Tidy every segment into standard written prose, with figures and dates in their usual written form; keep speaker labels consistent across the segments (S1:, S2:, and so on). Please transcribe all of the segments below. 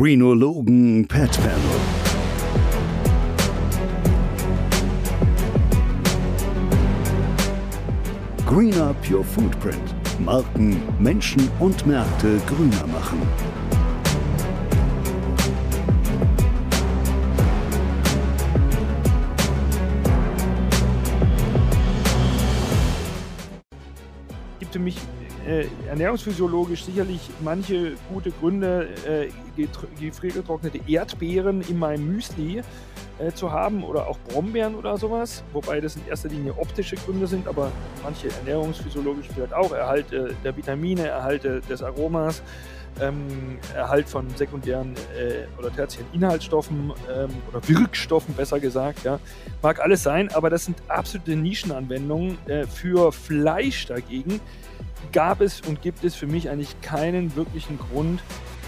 S1: Greenologen Pet Panel. Green Up Your Footprint. Marken, Menschen und Märkte grüner machen.
S2: Gibt für mich ernährungsphysiologisch sicherlich manche gute Gründe, gefriergetrocknete Erdbeeren in meinem Müsli zu haben oder auch Brombeeren oder sowas, wobei das in erster Linie optische Gründe sind, aber manche ernährungsphysiologisch vielleicht auch, Erhalt der Vitamine, Erhalt des Aromas, Erhalt von sekundären oder tertiären Inhaltsstoffen oder Wirkstoffen, besser gesagt, ja. Mag alles sein, aber das sind absolute Nischenanwendungen. Für Fleisch dagegen gab es und gibt es für mich eigentlich keinen wirklichen Grund.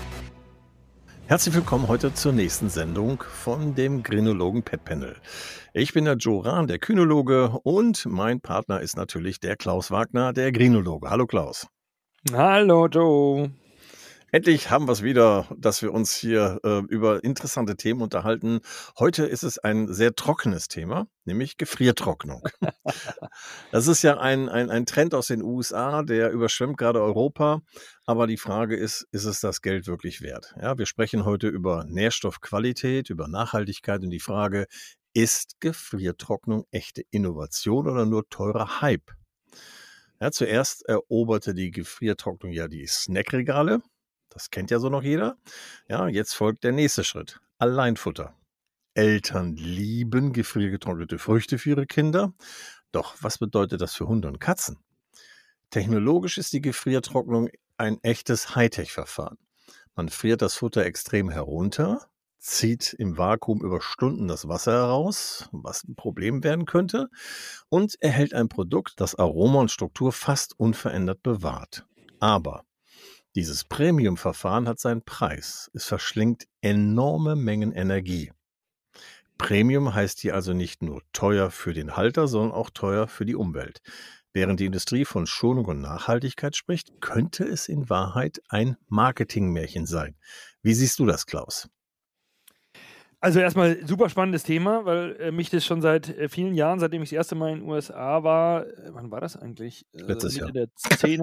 S3: Herzlich willkommen heute zur nächsten Sendung von dem Greenologen Pet Panel. Ich bin der Joe Rahn, der Kynologe, und mein Partner ist natürlich der Klaus Wagner, der Greenologe. Hallo Klaus.
S2: Hallo Joe.
S3: Endlich haben wir es wieder, dass wir uns hier über interessante Themen unterhalten. Heute ist es ein sehr trockenes Thema, nämlich Gefriertrocknung. Das ist ja ein Trend aus den USA, der überschwemmt gerade Europa. Aber die Frage ist es das Geld wirklich wert? Ja, wir sprechen heute über Nährstoffqualität, über Nachhaltigkeit und die Frage, ist Gefriertrocknung echte Innovation oder nur teurer Hype? Ja, zuerst eroberte die Gefriertrocknung ja die Snackregale. Das kennt ja so noch jeder. Ja, jetzt folgt der nächste Schritt. Alleinfutter. Eltern lieben gefriergetrocknete Früchte für ihre Kinder. Doch was bedeutet das für Hunde und Katzen? Technologisch ist die Gefriertrocknung ein echtes Hightech-Verfahren. Man friert das Futter extrem herunter, zieht im Vakuum über Stunden das Wasser heraus, was ein Problem werden könnte, und erhält ein Produkt, das Aroma und Struktur fast unverändert bewahrt. Aber dieses Premium-Verfahren hat seinen Preis. Es verschlingt enorme Mengen Energie. Premium heißt hier also nicht nur teuer für den Halter, sondern auch teuer für die Umwelt. Während die Industrie von Schonung und Nachhaltigkeit spricht, könnte es in Wahrheit ein Marketingmärchen sein. Wie siehst du das, Klaus?
S2: Also erstmal super spannendes Thema, weil mich das schon seit vielen Jahren, seitdem ich das erste Mal in den USA war, wann war das eigentlich?
S3: Letztes Jahr.
S2: Mitte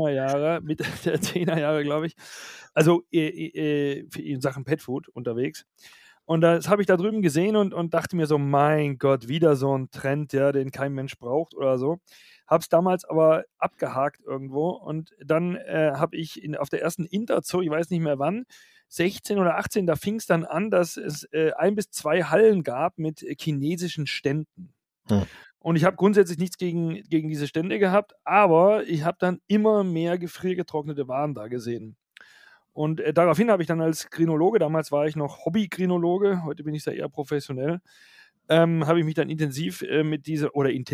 S2: der 10er Jahre, glaube ich. Also in Sachen Petfood unterwegs. Und das habe ich da drüben gesehen und dachte mir so, mein Gott, wieder so ein Trend, ja, den kein Mensch braucht oder so. Hab's damals aber abgehakt irgendwo und dann habe ich auf der ersten Interzoo, ich weiß nicht mehr wann, 16 oder 18, da fing es dann an, dass es 1 bis 2 Hallen gab mit chinesischen Ständen. Und ich habe grundsätzlich nichts gegen diese Stände gehabt, aber ich habe dann immer mehr gefriergetrocknete Waren da gesehen. Und daraufhin habe ich dann als Grinologe, damals war ich noch Hobby-Grinologe, heute bin ich ja eher professionell, habe ich mich dann intensiver mit dieser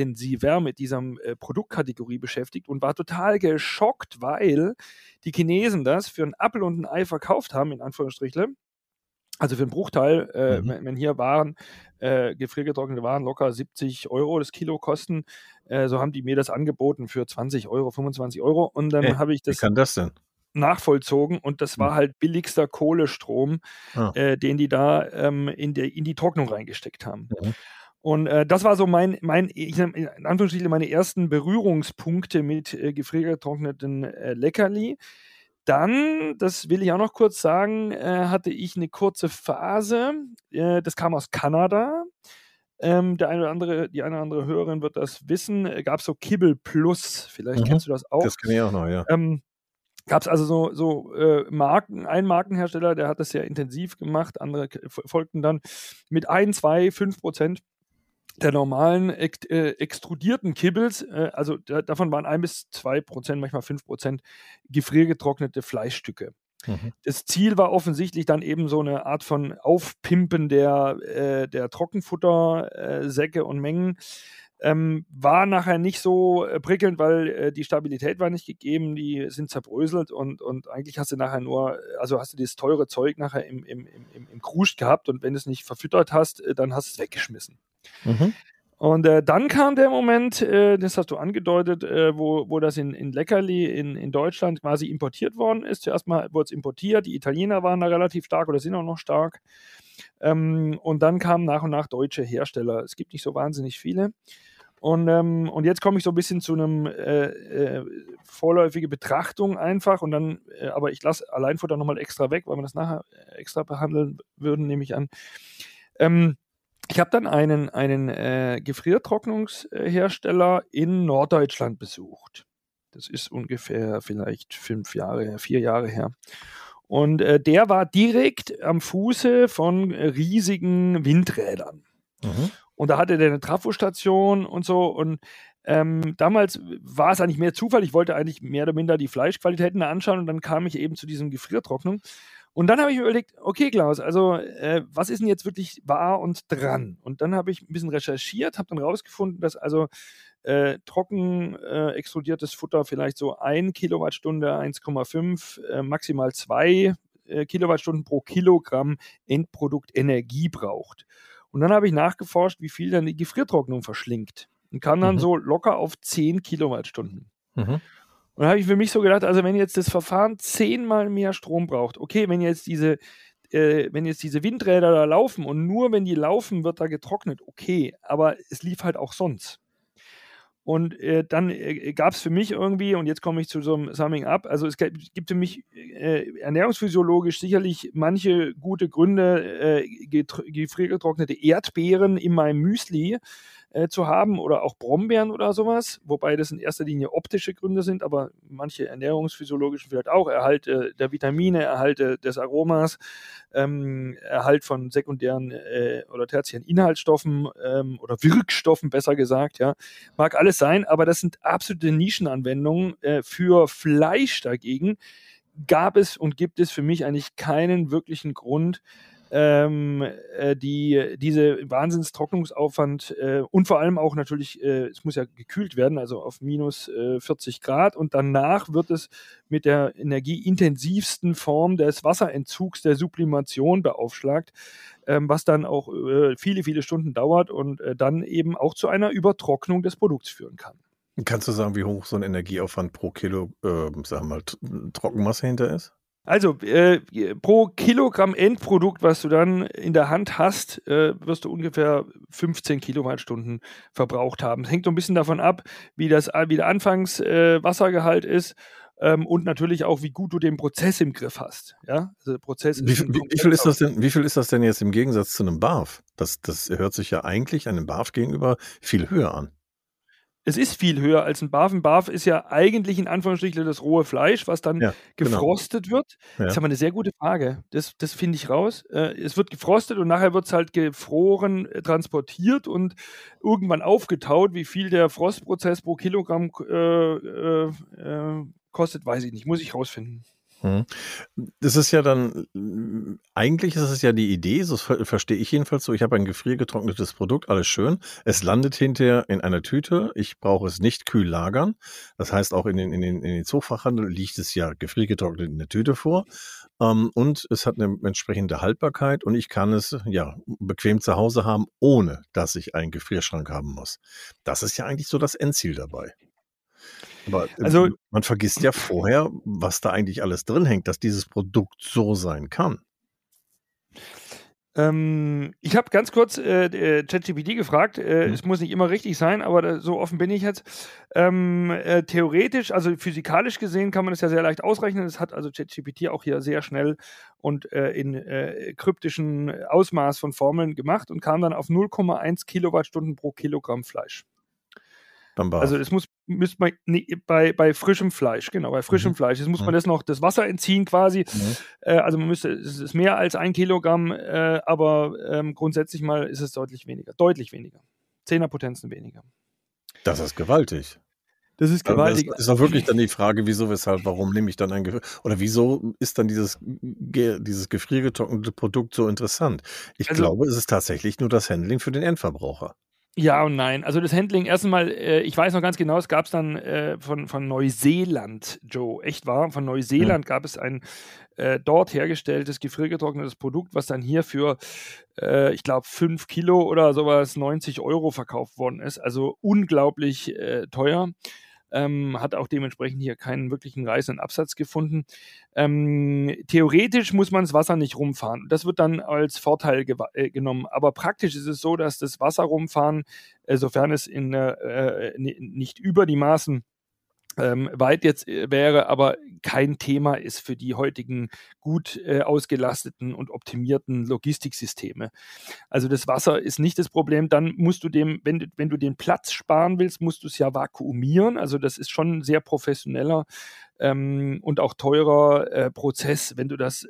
S2: Produktkategorie beschäftigt und war total geschockt, weil die Chinesen das für einen Apfel und ein Ei verkauft haben, in Anführungsstrichle. Also für einen Bruchteil, wenn hier Waren, gefriergetrocknete Waren locker 70 € das Kilo kosten, so haben die mir das angeboten für 20 €, 25 €. Und dann habe ich
S3: Wie kann das denn?
S2: nachvollzogen und das war halt billigster Kohlestrom, den die da in die Trocknung reingesteckt haben. Und das war so in Anführungsstrichen meine ersten Berührungspunkte mit gefriergetrockneten Leckerli. Dann, das will ich auch noch kurz sagen, hatte ich eine kurze Phase, das kam aus Kanada. Die eine oder andere Hörerin wird das wissen, gab es so Kibble Plus, vielleicht kennst du das auch.
S3: Das kenne ich auch noch, ja.
S2: Gab es also so Marken, ein Markenhersteller, der hat das sehr intensiv gemacht, andere folgten dann mit 1, 2, 5% der normalen extrudierten Kibbles, also davon waren 1 bis 2%, manchmal 5% gefriergetrocknete Fleischstücke. Das Ziel war offensichtlich dann eben so eine Art von Aufpimpen der Trockenfuttersäcke und Mengen. War nachher nicht so prickelnd, weil die Stabilität war nicht gegeben, die sind zerbröselt und eigentlich hast du nachher hast du dieses teure Zeug nachher im Kruscht gehabt und wenn du es nicht verfüttert hast, dann hast du es weggeschmissen. Und dann kam der Moment, das hast du angedeutet, wo das in Leckerli in Deutschland quasi importiert worden ist. Zuerst mal wurde es importiert, die Italiener waren da relativ stark oder sind auch noch stark. Und dann kamen nach und nach deutsche Hersteller. Es gibt nicht so wahnsinnig viele. Und jetzt komme ich so ein bisschen zu einem vorläufige Betrachtung einfach und dann, aber ich lasse Alleinfutter nochmal extra weg, weil wir das nachher extra behandeln würden, nehme ich an. Ich habe dann einen Gefriertrocknungshersteller in Norddeutschland besucht. Das ist ungefähr vielleicht 4 Jahre her. Und der war direkt am Fuße von riesigen Windrädern.
S3: Mhm.
S2: Und da hatte der eine Trafostation und so. Und damals war es eigentlich mehr Zufall. Ich wollte eigentlich mehr oder minder die Fleischqualitäten anschauen und dann kam ich eben zu diesem Gefriertrocknung. Und dann habe ich mir überlegt, okay, Klaus, also was ist denn jetzt wirklich wahr und dran? Und dann habe ich ein bisschen recherchiert, habe dann rausgefunden, dass also trocken extrudiertes Futter vielleicht so 1 Kilowattstunde, 1,5, maximal 2 Kilowattstunden pro Kilogramm Endprodukt Energie braucht. Und dann habe ich nachgeforscht, wie viel dann die Gefriertrocknung verschlingt. Und kam dann so locker auf 10 Kilowattstunden.
S3: Mhm.
S2: Und da habe ich für mich so gedacht, also wenn jetzt das Verfahren 10-mal mehr Strom braucht, okay, wenn jetzt diese Windräder da laufen und nur wenn die laufen, wird da getrocknet, okay, aber es lief halt auch sonst. Und dann gab es für mich irgendwie, und jetzt komme ich zu so einem Summing Up, also es gibt für mich ernährungsphysiologisch sicherlich manche gute Gründe, gefriergetrocknete Erdbeeren in meinem Müsli zu haben oder auch Brombeeren oder sowas, wobei das in erster Linie optische Gründe sind, aber manche ernährungsphysiologischen vielleicht auch, Erhalt der Vitamine, Erhalt des Aromas, Erhalt von sekundären oder tertiären Inhaltsstoffen oder Wirkstoffen, besser gesagt, ja, mag alles sein, aber das sind absolute Nischenanwendungen. Für Fleisch dagegen gab es und gibt es für mich eigentlich keinen wirklichen Grund, diese Wahnsinnstrocknungsaufwand und vor allem auch natürlich, es muss ja gekühlt werden, also auf minus 40 Grad und danach wird es mit der energieintensivsten Form des Wasserentzugs, der Sublimation beaufschlagt, was dann auch viele, viele Stunden dauert und dann eben auch zu einer Übertrocknung des Produkts führen kann.
S3: Kannst du sagen, wie hoch so ein Energieaufwand pro Kilo, sagen wir mal, Trockenmasse hinter ist?
S2: Also pro Kilogramm Endprodukt, was du dann in der Hand hast, wirst du ungefähr 15 Kilowattstunden verbraucht haben. Das hängt so ein bisschen davon ab, wie der Wassergehalt ist und natürlich auch, wie gut du den Prozess im Griff hast. Ja? Also der Prozess
S3: Wie viel ist das denn jetzt im Gegensatz zu einem BAF? Das hört sich ja eigentlich einem BAF gegenüber viel höher an.
S2: Es ist viel höher als ein BAF. Ein BAF ist ja eigentlich in Anführungsstrichen das rohe Fleisch, was dann gefrostet wird.
S3: Ja.
S2: Das ist aber eine sehr gute Frage. Das finde ich raus. Es wird gefrostet und nachher wird es halt gefroren, transportiert und irgendwann aufgetaut. Wie viel der Frostprozess pro Kilogramm kostet, weiß ich nicht. Muss ich rausfinden.
S3: Das ist ja dann, eigentlich ist es ja die Idee, so verstehe ich jedenfalls so, ich habe ein gefriergetrocknetes Produkt, alles schön, es landet hinterher in einer Tüte, ich brauche es nicht kühl lagern, das heißt auch in den Zoofachhandel liegt es ja gefriergetrocknet in der Tüte vor und es hat eine entsprechende Haltbarkeit und ich kann es ja bequem zu Hause haben, ohne dass ich einen Gefrierschrank haben muss. Das ist ja eigentlich so das Endziel dabei. Aber
S2: Also,
S3: man vergisst ja vorher, was da eigentlich alles drin hängt, dass dieses Produkt so sein kann.
S2: Ich habe ganz kurz ChatGPT gefragt, es muss nicht immer richtig sein, aber so offen bin ich jetzt. Theoretisch, also physikalisch gesehen kann man das ja sehr leicht ausrechnen. Das hat also ChatGPT auch hier sehr schnell und in kryptischen Ausmaß von Formeln gemacht und kam dann auf 0,1 Kilowattstunden pro Kilogramm Fleisch. Also das müsste man bei frischem Fleisch, genau, bei frischem Fleisch. Jetzt muss man das Wasser entziehen quasi. Also es ist mehr als 1 Kilogramm, aber grundsätzlich mal ist es deutlich weniger. 10er Potenzen weniger.
S3: Das ist gewaltig.
S2: Das ist gewaltig.
S3: Das ist doch wirklich dann die Frage, wieso, weshalb, warum nehme ich dann oder wieso ist dann dieses gefriergetrocknete Produkt so interessant? Ich glaube, es ist tatsächlich nur das Handling für den Endverbraucher.
S2: Ja und nein. Also das Handling, erstmal, ich weiß noch ganz genau, es gab es dann von Neuseeland, Joe, echt wahr, von Neuseeland gab es ein dort hergestelltes, gefriergetrocknetes Produkt, was dann hier für, ich glaube, 5 Kilo oder sowas 90 € verkauft worden ist. Also unglaublich teuer. Hat auch dementsprechend hier keinen wirklichen reißenden Absatz gefunden. Theoretisch muss man das Wasser nicht rumfahren. Das wird dann als Vorteil genommen. Aber praktisch ist es so, dass das Wasser rumfahren, sofern es nicht über die Maßen weit jetzt wäre, aber kein Thema ist für die heutigen gut ausgelasteten und optimierten Logistiksysteme. Also das Wasser ist nicht das Problem. Dann musst du wenn du den Platz sparen willst, musst du es ja vakuumieren. Also das ist schon ein sehr professioneller und auch teurer Prozess, wenn du das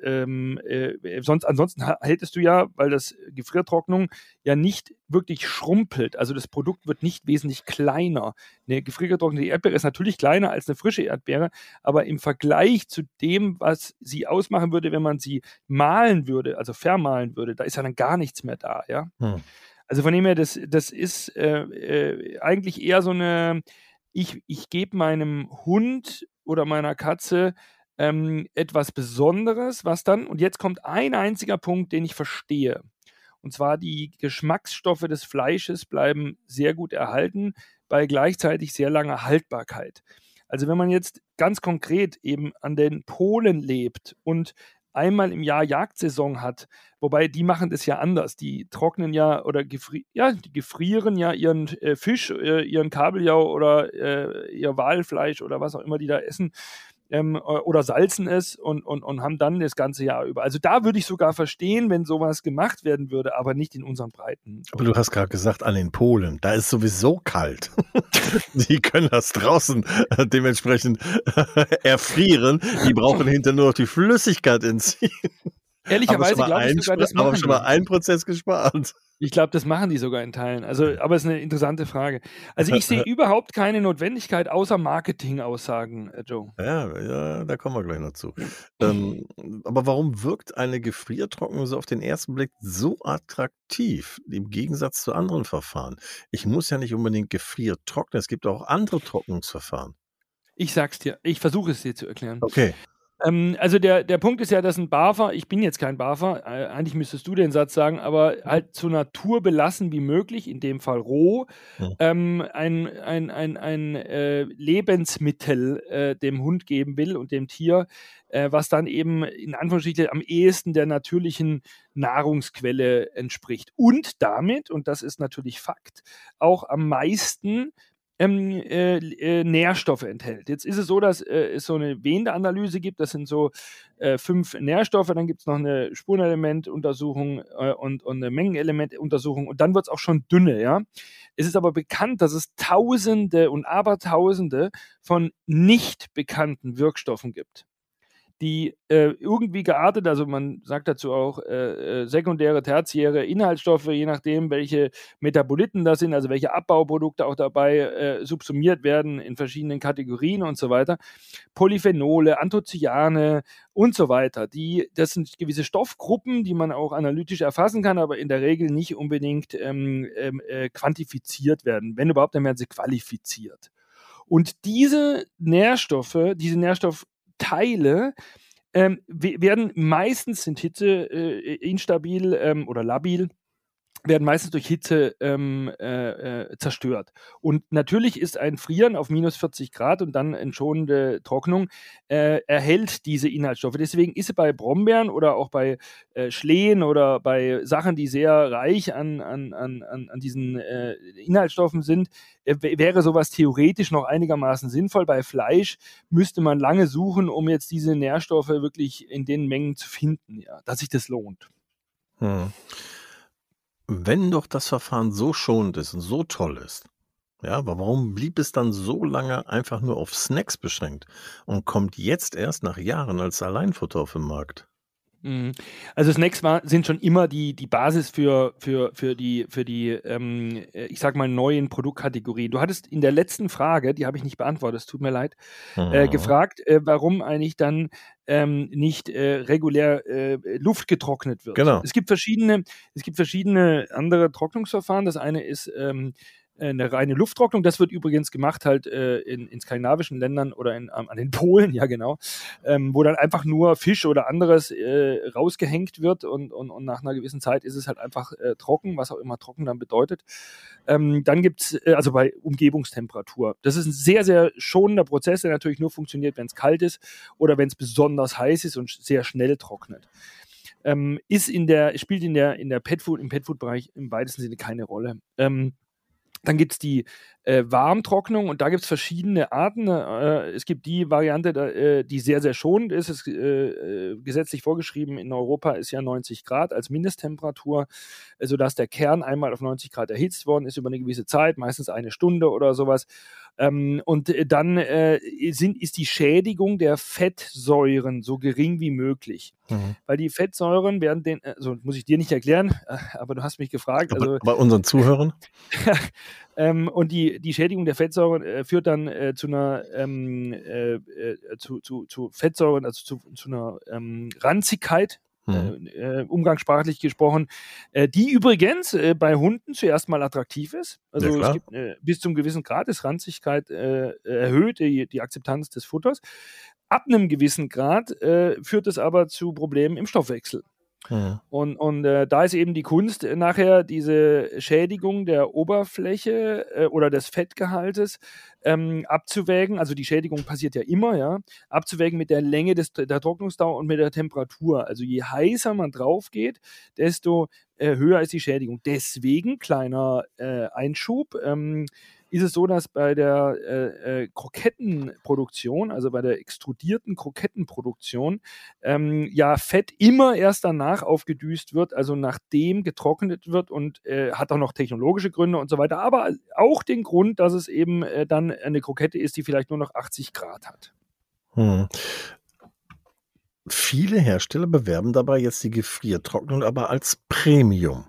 S2: ansonsten hältst du ja, weil das Gefriertrocknung ja nicht wirklich schrumpelt, also das Produkt wird nicht wesentlich kleiner. Eine gefriergetrocknete Erdbeere ist natürlich kleiner als eine frische Erdbeere, aber im Vergleich zu dem, was sie ausmachen würde, wenn man sie mahlen würde, also vermahlen würde, da ist ja dann gar nichts mehr da, ja. Also von dem her, das ist eigentlich eher so eine, ich gebe meinem Hund oder meiner Katze etwas Besonderes, was dann, und jetzt kommt ein einziger Punkt, den ich verstehe. Und zwar die Geschmacksstoffe des Fleisches bleiben sehr gut erhalten, bei gleichzeitig sehr langer Haltbarkeit. Also wenn man jetzt ganz konkret eben an den Polen lebt und einmal im Jahr Jagdsaison hat, wobei die machen das ja anders. Die trocknen ja oder die gefrieren ja ihren Fisch, ihren Kabeljau oder ihr Walfleisch oder was auch immer die da essen, oder salzen es und haben dann das ganze Jahr über. Also da würde ich sogar verstehen, wenn sowas gemacht werden würde, aber nicht in unseren Breiten.
S3: Aber du hast gerade gesagt, an den Polen, da ist sowieso kalt. Die können das draußen dementsprechend erfrieren. Die brauchen hinterher nur noch die Flüssigkeit entziehen.
S2: Ehrlicherweise glaube ich sogar, das machen
S3: aber schon mal einen Prozess gespart.
S2: Ich glaube, das machen die sogar in Teilen. Also, aber es ist eine interessante Frage. Also ich sehe überhaupt keine Notwendigkeit außer Marketing-Aussagen, Joe.
S3: Ja, da kommen wir gleich noch zu. Aber warum wirkt eine Gefriertrocknung so auf den ersten Blick so attraktiv, im Gegensatz zu anderen Verfahren? Ich muss ja nicht unbedingt gefriertrocknen, es gibt auch andere Trocknungsverfahren.
S2: Ich sag's dir, ich versuche es dir zu erklären.
S3: Okay.
S2: Also der Punkt ist ja, dass ein Barfer, ich bin jetzt kein Barfer, eigentlich müsstest du den Satz sagen, aber halt so naturbelassen wie möglich, in dem Fall roh, ein Lebensmittel dem Hund geben will und dem Tier, was dann eben in Anführungsstrichen am ehesten der natürlichen Nahrungsquelle entspricht. Und damit, und das ist natürlich Fakt, auch am meisten Nährstoffe enthält. Jetzt ist es so, dass es so eine Wende-Analyse gibt, das sind so 5 Nährstoffe, dann gibt es noch eine Spurenelementuntersuchung und eine Mengenelementuntersuchung und dann wird es auch schon dünne, ja. Es ist aber bekannt, dass es Tausende und Abertausende von nicht bekannten Wirkstoffen gibt, die irgendwie geartet, also man sagt dazu auch sekundäre, tertiäre Inhaltsstoffe, je nachdem, welche Metaboliten das sind, also welche Abbauprodukte auch dabei subsumiert werden in verschiedenen Kategorien und so weiter. Polyphenole, Anthocyane und so weiter. Das sind gewisse Stoffgruppen, die man auch analytisch erfassen kann, aber in der Regel nicht unbedingt quantifiziert werden. Wenn überhaupt, dann werden sie qualifiziert. Und diese Nährstoffe, diese Nährstoffteile werden meistens, sind Hitze instabil oder labil, werden meistens durch Hitze zerstört. Und natürlich ist ein Frieren auf minus 40 Grad und dann eine schonende Trocknung erhält diese Inhaltsstoffe. Deswegen ist es bei Brombeeren oder auch bei Schlehen oder bei Sachen, die sehr reich an diesen Inhaltsstoffen sind, wäre sowas theoretisch noch einigermaßen sinnvoll. Bei Fleisch müsste man lange suchen, um jetzt diese Nährstoffe wirklich in den Mengen zu finden, ja, dass sich das lohnt.
S3: Wenn doch das Verfahren so schonend ist und so toll ist, ja, aber warum blieb es dann so lange einfach nur auf Snacks beschränkt und kommt jetzt erst nach Jahren als Alleinfutter auf den Markt?
S2: Also Snacks sind schon immer die Basis für die ich sag mal, neuen Produktkategorien. Du hattest in der letzten Frage, die habe ich nicht beantwortet, es tut mir leid, gefragt, warum eigentlich dann nicht regulär Luft getrocknet wird.
S3: Genau.
S2: Es gibt verschiedene andere Trocknungsverfahren. Das eine ist eine reine Lufttrocknung. Das wird übrigens gemacht halt in skandinavischen Ländern oder an den Polen, ja genau, wo dann einfach nur Fisch oder anderes rausgehängt wird und nach einer gewissen Zeit ist es halt einfach trocken, was auch immer trocken dann bedeutet. Dann gibt es, also bei Umgebungstemperatur, das ist ein sehr, sehr schonender Prozess, der natürlich nur funktioniert, wenn es kalt ist oder wenn es besonders heiß ist und sehr schnell trocknet. Spielt im Petfood-Bereich im weitesten Sinne keine Rolle. Dann gibt es die Warmtrocknung und da gibt es verschiedene Arten. Es gibt die Variante, die sehr, sehr schonend ist. Es gesetzlich vorgeschrieben in Europa ist ja 90 Grad als Mindesttemperatur, sodass der Kern einmal auf 90 Grad erhitzt worden ist über eine gewisse Zeit, meistens eine Stunde oder sowas. Und dann ist die Schädigung der Fettsäuren so gering wie möglich. Weil die Fettsäuren werden also muss ich dir nicht erklären, aber du hast mich gefragt.
S3: Also, bei unseren Zuhörern?
S2: Und die Schädigung der Fettsäuren führt dann zu einer zu Fettsäuren, also zu einer Ranzigkeit, umgangssprachlich gesprochen, die übrigens bei Hunden zuerst mal attraktiv ist. Also
S3: Ja,
S2: es gibt bis zu einem gewissen Grad ist Ranzigkeit erhöht die Akzeptanz des Futters. Ab einem gewissen Grad führt es aber zu Problemen im Stoffwechsel. Und da ist eben die Kunst nachher diese Schädigung der Oberfläche oder des Fettgehaltes abzuwägen. Also die Schädigung passiert ja immer, ja, abzuwägen mit der Länge der Trocknungsdauer und mit der Temperatur. Also je heißer man drauf geht, desto höher ist die Schädigung. Deswegen, kleiner Einschub, ist es so, dass bei der Krokettenproduktion, also bei der extrudierten Krokettenproduktion, ja Fett immer erst danach aufgedüst wird, also nachdem getrocknet wird und hat auch noch technologische Gründe und so weiter, aber auch den Grund, dass es eben dann eine Krokette ist, die vielleicht nur noch 80 Grad hat.
S3: Viele Hersteller bewerben dabei jetzt die Gefriertrocknung aber als Premium.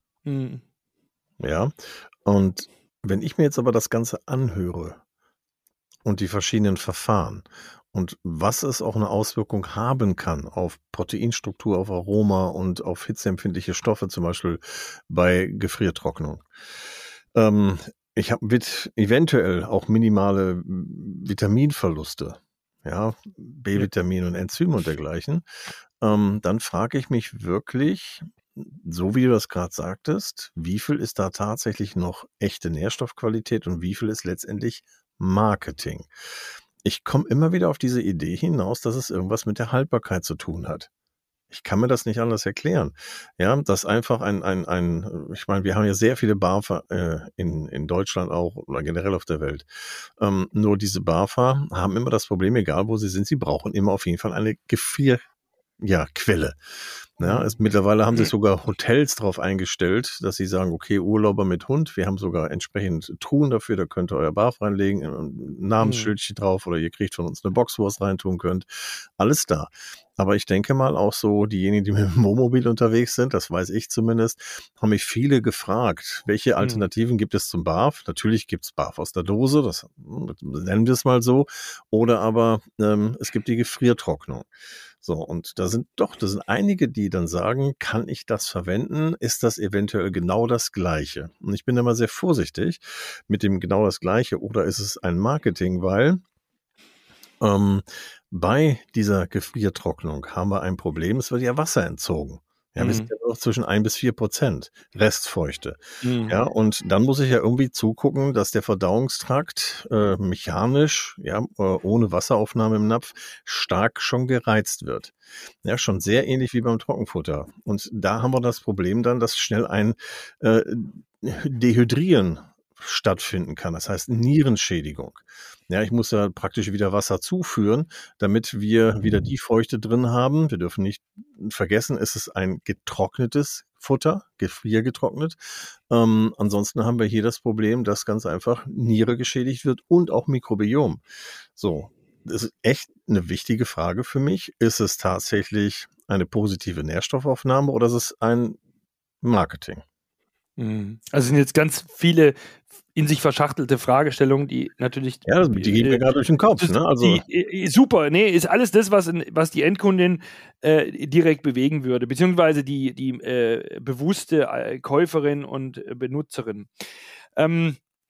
S3: Ja, und wenn ich mir jetzt aber das Ganze anhöre und die verschiedenen Verfahren und was es auch eine Auswirkung haben kann auf Proteinstruktur, auf Aroma und auf hitzeempfindliche Stoffe, zum Beispiel bei Gefriertrocknung. Ich habe eventuell auch minimale Vitaminverluste, ja, B-Vitamin und Enzyme und dergleichen. Dann frage ich mich wirklich, so wie du das gerade sagtest, wie viel ist da tatsächlich noch echte Nährstoffqualität und wie viel ist letztendlich Marketing? Ich komme immer wieder auf diese Idee hinaus, dass es irgendwas mit der Haltbarkeit zu tun hat. Ich kann mir das nicht anders erklären. Ja, dass einfach ich meine, wir haben ja sehr viele BAFA in Deutschland auch oder generell auf der Welt. Nur diese BAFA haben immer das Problem, egal wo sie sind, sie brauchen immer auf jeden Fall eine Quelle. Ja, mittlerweile haben sich sogar Hotels darauf eingestellt, dass sie sagen, okay, Urlauber mit Hund, wir haben sogar entsprechend Truhen dafür, da könnt ihr euer BAF reinlegen, ein Namensschildchen drauf oder ihr kriegt von uns eine Box, wo ihr es reintun könnt. Alles da. Aber ich denke mal auch so, diejenigen, die mit dem Wohnmobil unterwegs sind, das weiß ich zumindest, haben mich viele gefragt, welche Alternativen gibt es zum BAF? Natürlich gibt es BAF aus der Dose, das nennen wir es mal so, oder aber es gibt die Gefriertrocknung. So, und da sind einige, die dann sagen, kann ich das verwenden? Ist das eventuell genau das Gleiche? Und ich bin da mal sehr vorsichtig mit dem genau das Gleiche oder ist es ein Marketing, weil bei dieser Gefriertrocknung haben wir ein Problem, es wird ja Wasser entzogen. Ja, wir sind ja nur noch zwischen 1-4% Restfeuchte. Ja, und dann muss ich ja irgendwie zugucken, dass der Verdauungstrakt mechanisch, ohne Wasseraufnahme im Napf, stark schon gereizt wird. Ja, schon sehr ähnlich wie beim Trockenfutter. Und da haben wir das Problem dann, dass schnell ein Dehydrieren stattfinden kann. Das heißt Nierenschädigung. Ja, ich muss ja praktisch wieder Wasser zuführen, damit wir wieder die Feuchte drin haben. Wir dürfen nicht vergessen, es ist ein getrocknetes Futter, gefriergetrocknet. Ansonsten haben wir hier das Problem, dass ganz einfach Niere geschädigt wird und auch Mikrobiom. So, das ist echt eine wichtige Frage für mich. Ist es tatsächlich eine positive Nährstoffaufnahme oder ist es ein Marketing?
S2: Also sind jetzt ganz viele in sich verschachtelte Fragestellungen, die natürlich...
S3: Ja, die gehen mir gerade durch den Kopf. Ne? Also
S2: super, ist alles das, was die Endkundin direkt bewegen würde, beziehungsweise die bewusste Käuferin und Benutzerin.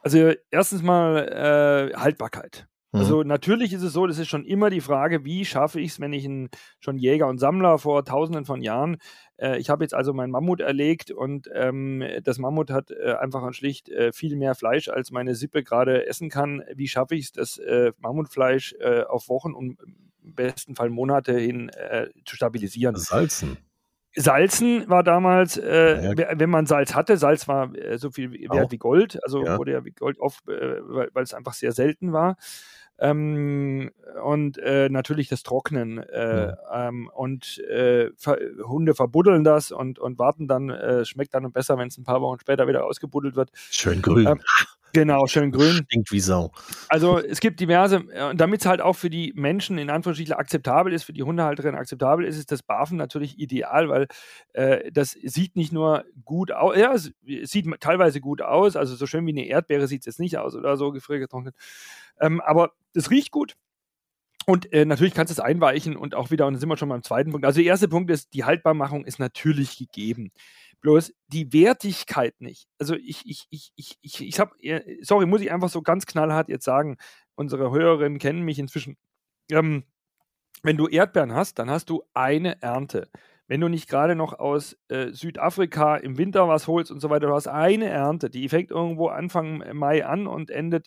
S2: Also erstens mal Haltbarkeit.
S3: Mhm.
S2: Also natürlich ist es so, das ist schon immer die Frage, wie schaffe ich es, wenn ich schon Jäger und Sammler vor Tausenden von Jahren, ich habe jetzt also mein Mammut erlegt und das Mammut hat einfach und schlicht viel mehr Fleisch, als meine Sippe gerade essen kann. Wie schaffe ich es, das Mammutfleisch auf Wochen und im besten Fall Monate hin zu stabilisieren?
S3: Salzen.
S2: Salzen war damals,
S3: Ja,
S2: wenn man Salz hatte, Salz war so viel wert
S3: auch.
S2: wie Gold, also
S3: Ja.
S2: wurde ja wie Gold oft, weil es einfach sehr selten war. Ähm, und natürlich das Trocknen. Hunde verbuddeln das und warten dann, schmeckt dann besser, wenn es ein paar Wochen später wieder ausgebuddelt wird.
S3: Schön grün.
S2: Genau, schön grün.
S3: Stinkt wie Sau.
S2: Also es gibt diverse, damit es halt auch für die Menschen in Anführungsstrichen akzeptabel ist, für die Hundehalterin akzeptabel ist, ist das Barfen natürlich ideal, weil das sieht nicht nur gut aus, ja, es sieht teilweise gut aus, also so schön wie eine Erdbeere sieht es jetzt nicht aus oder so gefriergetrocknet, aber es riecht gut. Und natürlich kannst du es einweichen und auch wieder, und dann sind wir schon beim zweiten Punkt. Also der erste Punkt ist, die Haltbarmachung ist natürlich gegeben. Bloß die Wertigkeit nicht. Also ich habe, sorry, muss ich einfach so ganz knallhart jetzt sagen, unsere Hörerinnen kennen mich inzwischen. Wenn du Erdbeeren hast, dann hast du eine Ernte. Wenn du nicht gerade noch aus Südafrika im Winter was holst und so weiter, du hast eine Ernte, die fängt irgendwo Anfang Mai an und endet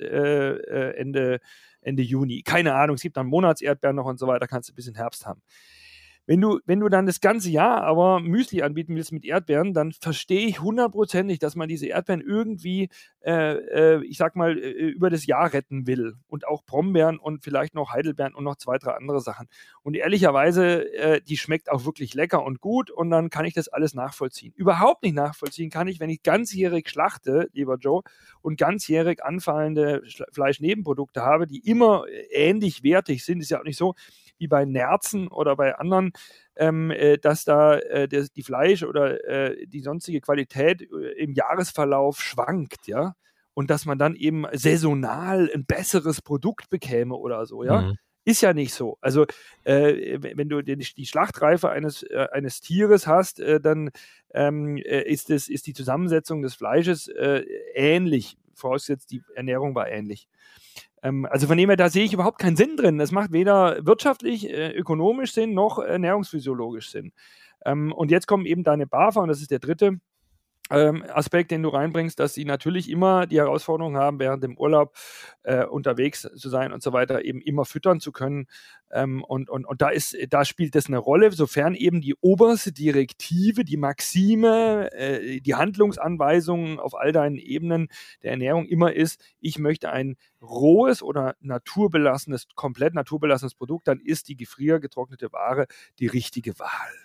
S2: Ende Juni. Keine Ahnung, es gibt dann Monatserdbeeren noch und so weiter, kannst du bis in Herbst haben. Wenn du dann das ganze Jahr aber Müsli anbieten willst mit Erdbeeren, dann verstehe ich hundertprozentig, dass man diese Erdbeeren irgendwie, ich sag mal, über das Jahr retten will. Und auch Brombeeren und vielleicht noch Heidelbeeren und noch 2, 3 andere Sachen. Und ehrlicherweise, die schmeckt auch wirklich lecker und gut und dann kann ich das alles nachvollziehen. Überhaupt nicht nachvollziehen kann ich, wenn ich ganzjährig schlachte, lieber Joe, und ganzjährig anfallende Fleischnebenprodukte habe, die immer ähnlich wertig sind. Ist ja auch nicht so, wie bei Nerzen oder bei anderen, dass da die Fleisch oder die sonstige Qualität im Jahresverlauf schwankt, ja. Und dass man dann eben saisonal ein besseres Produkt bekäme oder so, ja.
S3: Mhm.
S2: Ist ja nicht so. Also, wenn du die Schlachtreife eines Tieres hast, dann ist die Zusammensetzung des Fleisches ähnlich, vorausgesetzt die Ernährung war ähnlich. Also von dem her, da sehe ich überhaupt keinen Sinn drin. Das macht weder wirtschaftlich, ökonomisch Sinn, noch ernährungsphysiologisch Sinn. Und jetzt kommen eben deine BAFA, und das ist der dritte Aspekt, den du reinbringst, dass sie natürlich immer die Herausforderung haben, während dem Urlaub unterwegs zu sein und so weiter, eben immer füttern zu können. Und da spielt das eine Rolle, sofern eben die oberste Direktive, die Maxime, die Handlungsanweisungen auf all deinen Ebenen der Ernährung immer ist, ich möchte ein rohes oder komplett naturbelassenes Produkt, dann ist die gefriergetrocknete Ware die richtige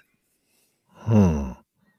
S2: Wahl.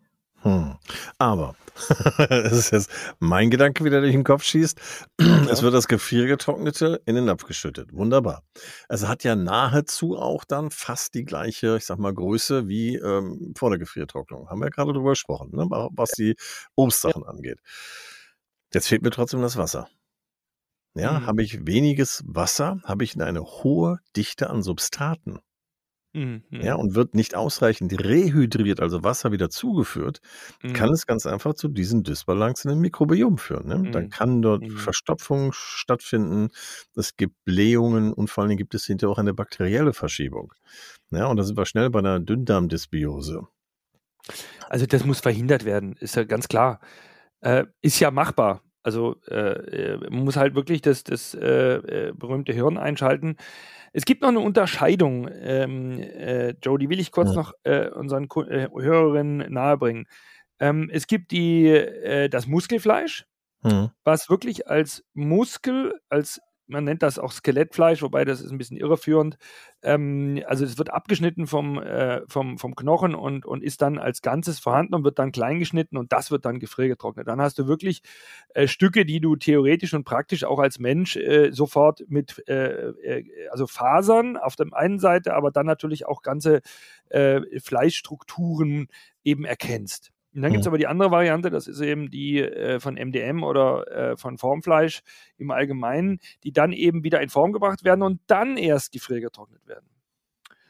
S3: Aber, es ist jetzt mein Gedanke, wie der durch den Kopf schießt. Es wird das Gefriergetrocknete in den Napf geschüttet. Wunderbar. Es hat ja nahezu auch dann fast die gleiche, ich sag mal, Größe wie vor der Gefriertrocknung. Haben wir ja gerade drüber gesprochen, ne? Was die Obstsachen angeht. Jetzt fehlt mir trotzdem das Wasser. Ja, habe ich weniges Wasser, habe ich eine hohe Dichte an Substraten. Ja, und wird nicht ausreichend rehydriert, also Wasser wieder zugeführt, kann es ganz einfach zu diesen Dysbalancen im Mikrobiom führen. Ne? Dann kann dort Verstopfung stattfinden, es gibt Blähungen und vor allem gibt es hinterher auch eine bakterielle Verschiebung. Ja, und da sind wir schnell bei einer Dünndarmdysbiose.
S2: Also das muss verhindert werden, ist ja ganz klar. Ist ja machbar. Also man muss halt wirklich das berühmte Hirn einschalten. Es gibt noch eine Unterscheidung, Joe, die will ich kurz noch unseren Hörerinnen nahebringen. Es gibt das Muskelfleisch, was wirklich als Muskel, man nennt das auch Skelettfleisch, wobei das ist ein bisschen irreführend. Also es wird abgeschnitten vom Knochen und ist dann als Ganzes vorhanden und wird dann klein geschnitten und das wird dann gefriergetrocknet. Dann hast du wirklich Stücke, die du theoretisch und praktisch auch als Mensch sofort mit also Fasern auf der einen Seite, aber dann natürlich auch ganze Fleischstrukturen eben erkennst. Und dann gibt es aber die andere Variante, das ist eben die von MDM oder von Formfleisch im Allgemeinen, die dann eben wieder in Form gebracht werden und dann erst gefriergetrocknet werden.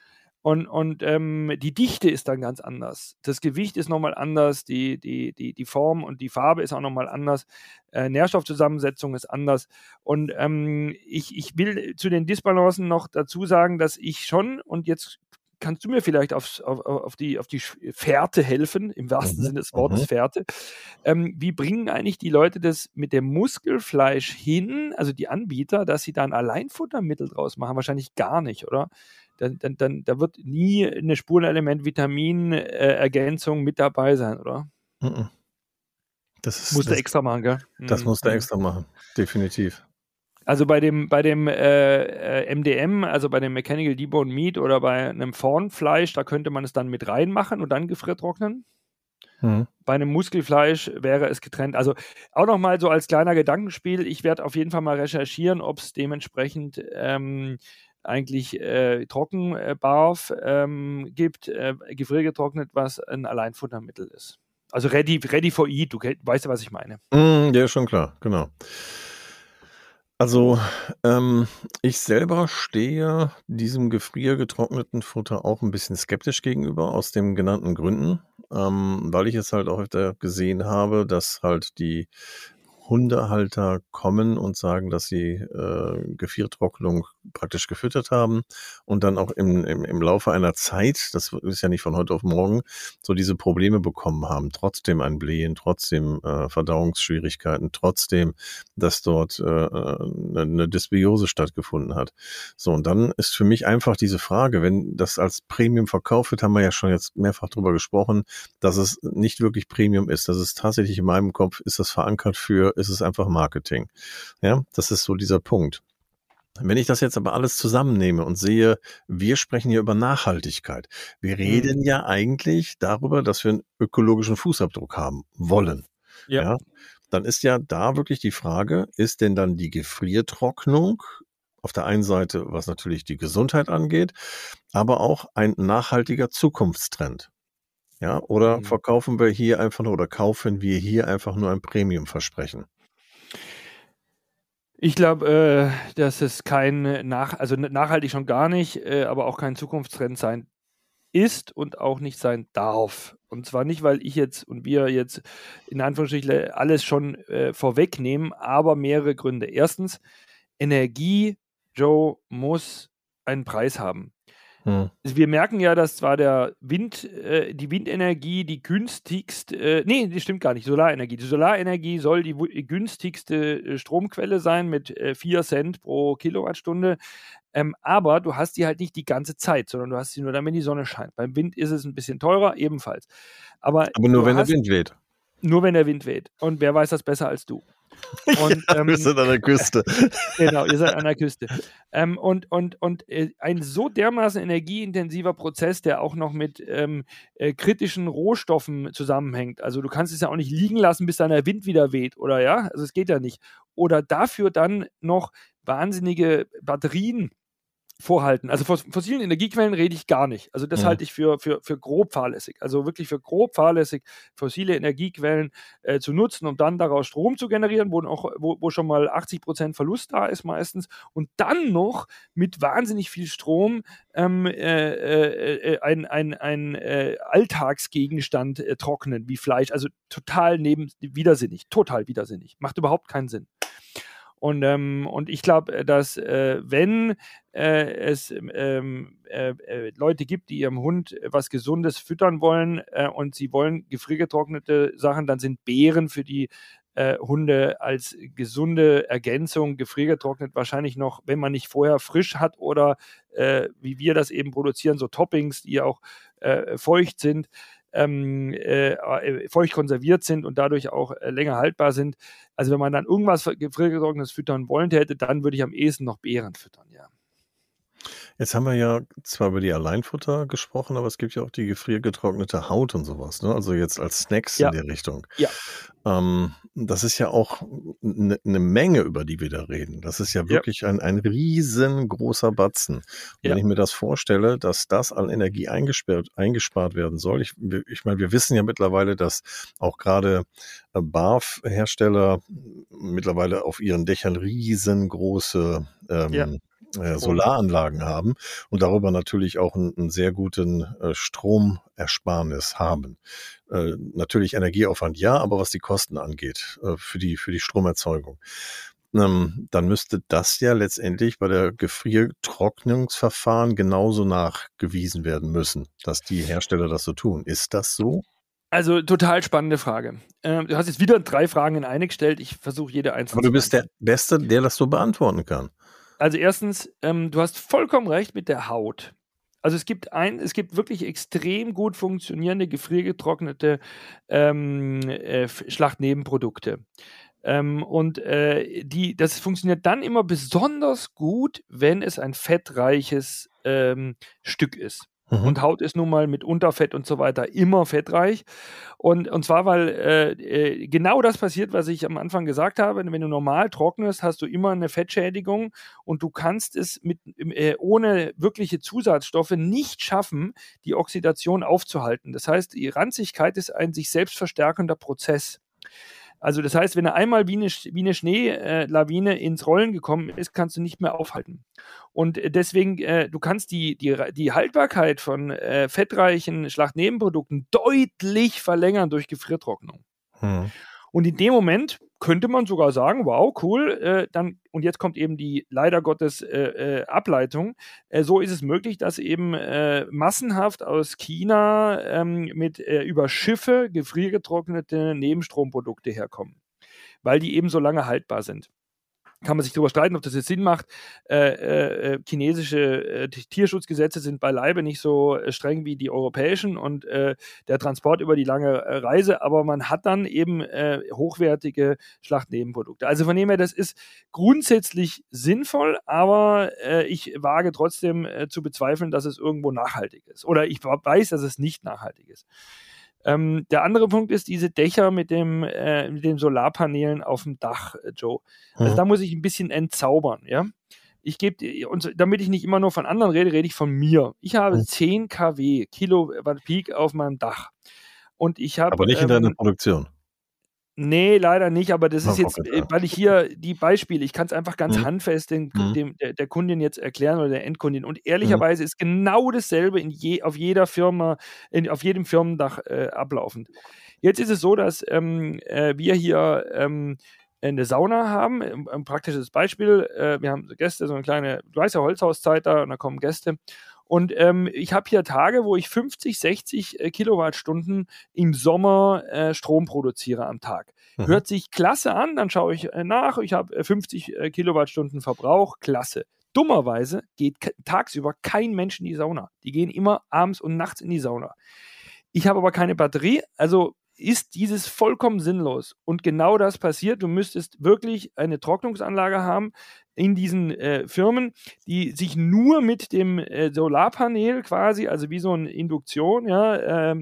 S2: Und die Dichte ist dann ganz anders. Das Gewicht ist nochmal anders, die Form und die Farbe ist auch nochmal anders, Nährstoffzusammensetzung ist anders. Und ich will zu den Disbalancen noch dazu sagen, dass ich schon, und jetzt kannst du mir vielleicht auf die Fährte helfen, im wahrsten Sinne des Wortes Fährte. Wie bringen eigentlich die Leute das mit dem Muskelfleisch hin, also die Anbieter, dass sie da ein Alleinfuttermittel draus machen? Wahrscheinlich gar nicht, oder? Da wird nie eine Spurenelement-Vitamin-Ergänzung mit dabei sein, oder?
S3: Das
S2: musst du extra machen, gell?
S3: Das musst du extra machen, definitiv.
S2: Also bei dem MDM, also bei dem Mechanical Deboned Meat oder bei einem Fawnfleisch, da könnte man es dann mit reinmachen und dann gefriertrocknen. Bei einem Muskelfleisch wäre es getrennt. Also auch nochmal so als kleiner Gedankenspiel, ich werde auf jeden Fall mal recherchieren, ob es dementsprechend eigentlich Trockenbarf gibt, gefriergetrocknet, was ein Alleinfuttermittel ist. Also ready for eat, du weißt ja, was ich meine.
S3: Ja, schon klar, genau. Also ich selber stehe diesem gefriergetrockneten Futter auch ein bisschen skeptisch gegenüber, aus den genannten Gründen, weil ich es halt auch öfter gesehen habe, dass halt die Hundehalter kommen und sagen, dass sie Gefriertrocknung praktisch gefüttert haben und dann auch im Laufe einer Zeit, das ist ja nicht von heute auf morgen, so diese Probleme bekommen haben. Trotzdem ein Blähen, trotzdem Verdauungsschwierigkeiten, trotzdem, dass dort eine Dysbiose stattgefunden hat. So, und dann ist für mich einfach diese Frage, wenn das als Premium verkauft wird, haben wir ja schon jetzt mehrfach drüber gesprochen, dass es nicht wirklich Premium ist. Das ist tatsächlich in meinem Kopf, ist das verankert ist es einfach Marketing. Ja, das ist so dieser Punkt. Wenn ich das jetzt aber alles zusammennehme und sehe, wir sprechen hier über Nachhaltigkeit. Wir reden ja eigentlich darüber, dass wir einen ökologischen Fußabdruck haben wollen. Ja. Dann ist ja da wirklich die Frage, ist denn dann die Gefriertrocknung auf der einen Seite, was natürlich die Gesundheit angeht, aber auch ein nachhaltiger Zukunftstrend? Ja, oder kaufen wir hier einfach nur ein Premium-Versprechen?
S2: Ich glaube, dass es nachhaltig schon gar nicht, aber auch kein Zukunftstrend sein ist und auch nicht sein darf. Und zwar nicht, weil ich jetzt und wir jetzt in Anführungsstrichen alles schon vorwegnehmen, aber mehrere Gründe. Erstens, Energie, Joe, muss einen Preis haben. Wir merken ja, dass zwar die Windenergie die günstigste, das stimmt gar nicht, Solarenergie. Die Solarenergie soll die günstigste Stromquelle sein mit 4 Cent pro Kilowattstunde, aber du hast die halt nicht die ganze Zeit, sondern du hast sie nur dann, wenn die Sonne scheint. Beim Wind ist es ein bisschen teurer, ebenfalls. Aber
S3: nur wenn der Wind weht.
S2: Nur wenn der Wind weht. Und wer weiß das besser als du? Und,
S3: wir sind an der Küste.
S2: Genau, ihr seid an der Küste. Und ein so dermaßen energieintensiver Prozess, der auch noch mit kritischen Rohstoffen zusammenhängt. Also du kannst es ja auch nicht liegen lassen, bis dann der Wind wieder weht, oder ja? Also es geht ja nicht. Oder dafür dann noch wahnsinnige Batterien vorhalten. Also fossilen Energiequellen rede ich gar nicht. Also das halte ich für grob fahrlässig. Also wirklich für grob fahrlässig, fossile Energiequellen zu nutzen, um dann daraus Strom zu generieren, wo schon mal 80% Verlust da ist meistens, und dann noch mit wahnsinnig viel Strom ein Alltagsgegenstand trocknen, wie Fleisch. Also total widersinnig. Macht überhaupt keinen Sinn. Und ich glaube, dass wenn es Leute gibt, die ihrem Hund was Gesundes füttern wollen und sie wollen gefriergetrocknete Sachen, dann sind Beeren für die Hunde als gesunde Ergänzung gefriergetrocknet wahrscheinlich noch, wenn man nicht vorher frisch hat oder wie wir das eben produzieren, so Toppings, die auch feucht sind, feucht konserviert sind und dadurch auch länger haltbar sind. Also wenn man dann irgendwas gefriergetrocknetes füttern wollen hätte, dann würde ich am ehesten noch Beeren füttern, ja.
S3: Jetzt haben wir ja zwar über die Alleinfutter gesprochen, aber es gibt ja auch die gefriergetrocknete Haut und sowas, ne? Also jetzt als Snacks in der Richtung.
S2: Ja.
S3: Das ist ja auch eine Menge, über die wir da reden. Das ist ja wirklich ein riesengroßer Batzen. Und wenn ich mir das vorstelle, dass das an Energie eingespart werden soll, ich meine, wir wissen ja mittlerweile, dass auch gerade Barf-Hersteller mittlerweile auf ihren Dächern riesengroße Solaranlagen haben und darüber natürlich auch einen sehr guten Stromersparnis haben. Natürlich Energieaufwand ja, aber was die Kosten angeht, für die Stromerzeugung, dann müsste das ja letztendlich bei der Gefriertrocknungsverfahren genauso nachgewiesen werden müssen, dass die Hersteller das so tun. Ist das so?
S2: Also total spannende Frage. Du hast jetzt wieder 3 Fragen in eine gestellt. Ich versuche jede einzeln
S3: Aber du bist der Beste, der das so beantworten kann.
S2: Also erstens, du hast vollkommen recht mit der Haut. Also es gibt wirklich extrem gut funktionierende, gefriergetrocknete Schlachtnebenprodukte. Das funktioniert dann immer besonders gut, wenn es ein fettreiches Stück ist. Und Haut ist nun mal mit Unterfett und so weiter immer fettreich. Und zwar, weil genau das passiert, was ich am Anfang gesagt habe. Wenn du normal trocknest, hast du immer eine Fettschädigung und du kannst es ohne wirkliche Zusatzstoffe nicht schaffen, die Oxidation aufzuhalten. Das heißt, die Ranzigkeit ist ein sich selbst verstärkender Prozess. Also das heißt, wenn er einmal wie eine Schneelawine ins Rollen gekommen ist, kannst du nicht mehr aufhalten. Und deswegen, du kannst die Haltbarkeit von fettreichen Schlachtnebenprodukten deutlich verlängern durch Gefriertrocknung. Und in dem Moment könnte man sogar sagen, wow, cool, und jetzt kommt eben die leider Gottes Ableitung. So ist es möglich, dass eben massenhaft aus China über Schiffe gefriergetrocknete Nebenstromprodukte herkommen, weil die eben so lange haltbar sind. Kann man sich darüber streiten, ob das jetzt Sinn macht. Chinesische Tierschutzgesetze sind beileibe nicht so streng wie die europäischen und der Transport über die lange Reise, aber man hat dann eben hochwertige Schlachtnebenprodukte. Also von dem her, das ist grundsätzlich sinnvoll, aber ich wage trotzdem zu bezweifeln, dass es irgendwo nachhaltig ist. Oder ich weiß, dass es nicht nachhaltig ist. Der andere Punkt ist diese Dächer mit den Solarpanelen auf dem Dach, Joe. Also da muss ich ein bisschen entzaubern, ja. Damit ich nicht immer nur von anderen rede ich von mir. Ich habe 10 kW, Kilowatt Peak auf meinem Dach. Und ich habe.
S3: Aber nicht in deiner Produktion.
S2: Nee, leider nicht, aber das ist jetzt, weil ich hier die Beispiele, ich kann es einfach ganz handfest der Kundin jetzt erklären oder der Endkundin. Und ehrlicherweise ist genau dasselbe auf jeder Firma, auf jedem Firmendach ablaufend. Jetzt ist es so, dass wir hier eine Sauna haben. Ein praktisches Beispiel, wir haben Gäste, so eine kleine, du weißt ja, Holzhauszeit da, und da kommen Gäste. Und ich habe hier Tage, wo ich 50, 60 Kilowattstunden im Sommer Strom produziere am Tag. Hört sich klasse an, dann schaue ich nach, ich habe 50 Kilowattstunden Verbrauch, klasse. Dummerweise geht tagsüber kein Mensch in die Sauna. Die gehen immer abends und nachts in die Sauna. Ich habe aber keine Batterie, also ist dieses vollkommen sinnlos. Und genau das passiert. Du müsstest wirklich eine Trocknungsanlage haben in diesen Firmen, die sich nur mit dem Solarpanel quasi, also wie so eine Induktion, ja,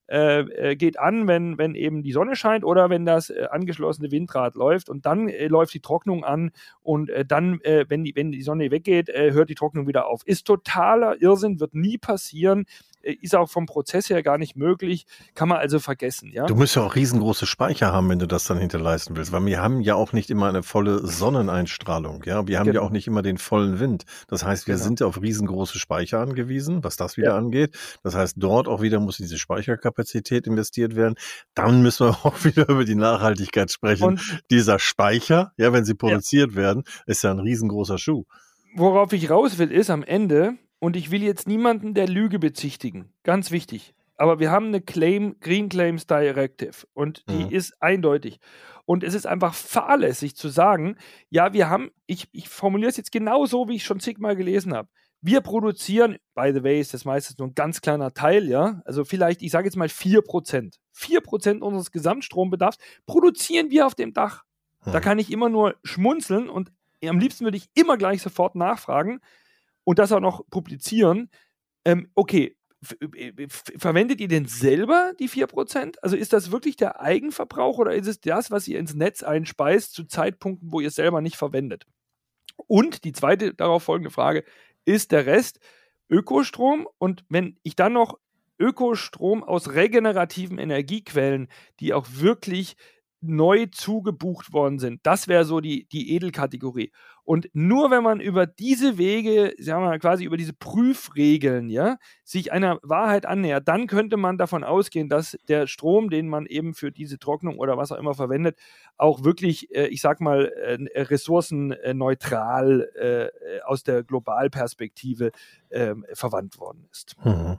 S2: geht an, wenn eben die Sonne scheint oder wenn das angeschlossene Windrad läuft, und dann läuft die Trocknung an und dann, wenn die Sonne weggeht, hört die Trocknung wieder auf. Ist totaler Irrsinn, wird nie passieren, ist auch vom Prozess her gar nicht möglich, kann man also vergessen. Ja?
S3: Du musst ja auch riesengroße Speicher haben, wenn du das dann hinterleisten willst, weil wir haben ja auch nicht immer eine volle Sonneneinstrahlung, ja, wir haben ja auch nicht immer den vollen Wind. Das heißt, wir sind auf riesengroße Speicher angewiesen, was das wieder angeht. Das heißt, dort auch wieder muss diese Speicherkapazität investiert werden. Dann müssen wir auch wieder über die Nachhaltigkeit sprechen. Und dieser Speicher, ja, wenn sie produziert werden, ist ja ein riesengroßer Schuh.
S2: Worauf ich raus will, ist am Ende, und ich will jetzt niemanden der Lüge bezichtigen, ganz wichtig, aber wir haben eine Green Claims Directive und die ist eindeutig. Und es ist einfach fahrlässig zu sagen, ja, wir haben, ich formuliere es jetzt genau so, wie ich schon zigmal gelesen habe. Wir produzieren, by the way, ist das meistens nur ein ganz kleiner Teil, ja, also vielleicht, ich sage jetzt mal 4%. 4% unseres Gesamtstrombedarfs produzieren wir auf dem Dach. Da kann ich immer nur schmunzeln und am liebsten würde ich immer gleich sofort nachfragen und das auch noch publizieren. Okay, verwendet ihr denn selber die 4%? Also ist das wirklich der Eigenverbrauch oder ist es das, was ihr ins Netz einspeist zu Zeitpunkten, wo ihr es selber nicht verwendet? Und die zweite darauf folgende Frage, ist der Rest Ökostrom? Und wenn ich dann noch Ökostrom aus regenerativen Energiequellen, die auch wirklich neu zugebucht worden sind. Das wäre so die Edelkategorie. Und nur wenn man über diese Wege, sagen wir mal, quasi über diese Prüfregeln, ja, sich einer Wahrheit annähert, dann könnte man davon ausgehen, dass der Strom, den man eben für diese Trocknung oder was auch immer verwendet, auch wirklich, ich sag mal, ressourcenneutral aus der Globalperspektive verwandt worden ist.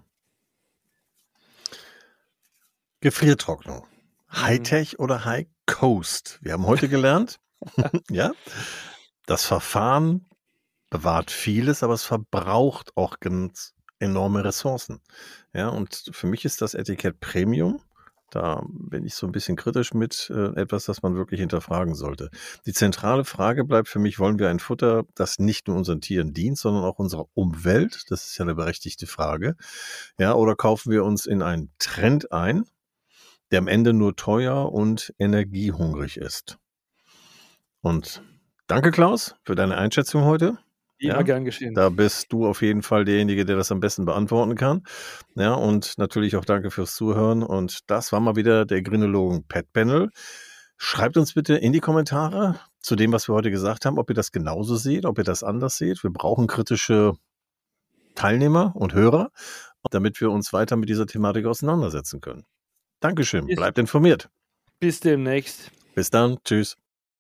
S3: Gefriertrocknung. Hightech oder High Coast? Wir haben heute gelernt, ja, das Verfahren bewahrt vieles, aber es verbraucht auch ganz enorme Ressourcen. Ja, und für mich ist das Etikett Premium. Da bin ich so ein bisschen kritisch mit etwas, das man wirklich hinterfragen sollte. Die zentrale Frage bleibt für mich, wollen wir ein Futter, das nicht nur unseren Tieren dient, sondern auch unserer Umwelt? Das ist ja eine berechtigte Frage. Ja, oder kaufen wir uns in einen Trend ein, der am Ende nur teuer und energiehungrig ist? Und danke, Klaus, für deine Einschätzung heute.
S2: Immer gern geschehen.
S3: Da bist du auf jeden Fall derjenige, der das am besten beantworten kann. Ja, und natürlich auch danke fürs Zuhören. Und das war mal wieder der Grinologen Pet Panel. Schreibt uns bitte in die Kommentare zu dem, was wir heute gesagt haben, ob ihr das genauso seht, ob ihr das anders seht. Wir brauchen kritische Teilnehmer und Hörer, damit wir uns weiter mit dieser Thematik auseinandersetzen können. Dankeschön. Bleibt informiert.
S2: Bis demnächst.
S3: Bis dann. Tschüss.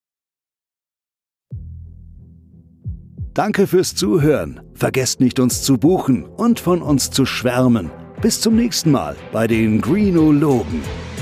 S1: Danke fürs Zuhören. Vergesst nicht, uns zu buchen und von uns zu schwärmen. Bis zum nächsten Mal bei den Grinologen.